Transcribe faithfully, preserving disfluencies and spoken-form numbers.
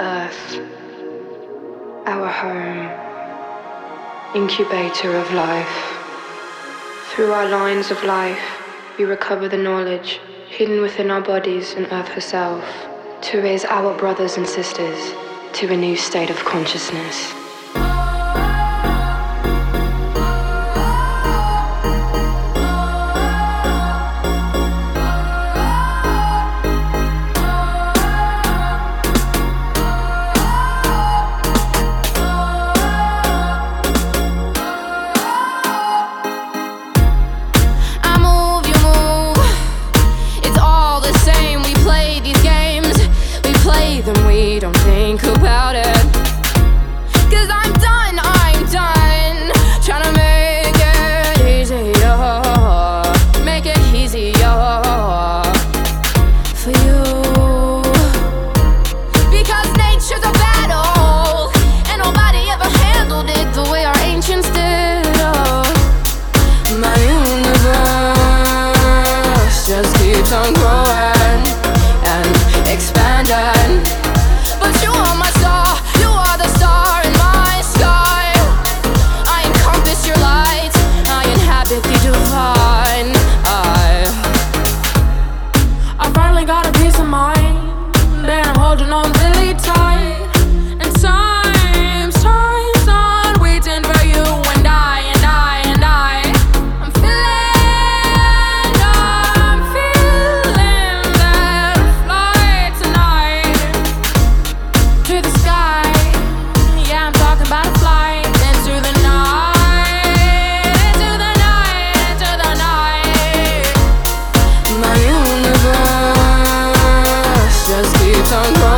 Earth, our home, incubator of life. Through our lines of life, we recover the knowledge hidden within our bodies and Earth herself, to raise our brothers and sisters to a new state of consciousness. Then we don't think about it. Cause I'm done, I'm done trying to make it easier, make it easier for you. Because nature's a battle, and nobody ever handled it the way our ancients did. Oh, my universe just keeps on growing and expanding. But you are my star, you are the star in my sky. I encompass your light, I inhabit the divine. I I finally got a peace of mind, and I'm holding on really tight. And times, times on waiting for you, and I, and I, and I I'm feeling, I'm feeling that flight tonight to the sky. Yeah, I'm talking about a flight into the night, into the night, into the night. My universe just keeps on growing